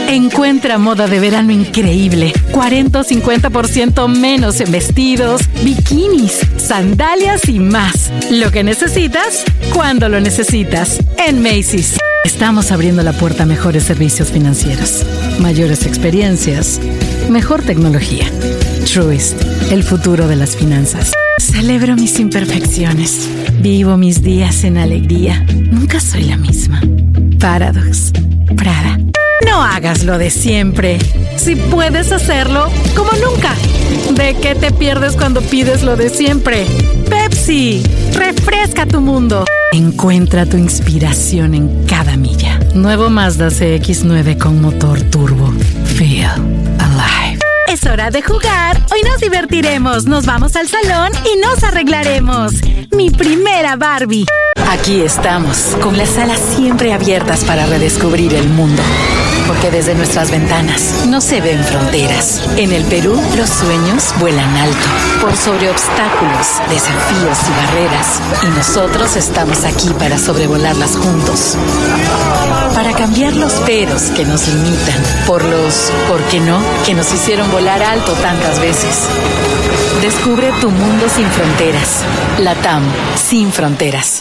Encuentra moda de verano increíble. 40 o 50% menos en vestidos, bikinis, sandalias y más. Lo que necesitas, cuando lo necesitas. En Macy's. Estamos abriendo la puerta a mejores servicios financieros, mayores experiencias, mejor tecnología. Truist, el futuro de las finanzas. Celebro mis imperfecciones. Vivo mis días en alegría. Nunca soy la misma. Paradox. Prada. No hagas lo de siempre. Si puedes hacerlo, como nunca. ¿De qué te pierdes cuando pides lo de siempre? Pepsi. Refresca tu mundo. Encuentra tu inspiración en cada milla. Nuevo Mazda CX-9 con motor turbo. Feel alive. Es hora de jugar. Hoy nos divertiremos. Nos vamos al salón y nos arreglaremos. Mi primera Barbie. Aquí estamos, con las alas siempre abiertas para redescubrir el mundo. Porque desde nuestras ventanas no se ven fronteras. En el Perú, los sueños vuelan alto, por sobre obstáculos, desafíos y barreras. Y nosotros estamos aquí para sobrevolarlas juntos. Para cambiar los peros que nos limitan, por los ¿por qué no? Que nos hicieron volar alto tantas veces. Descubre tu mundo sin fronteras. LATAM, sin fronteras.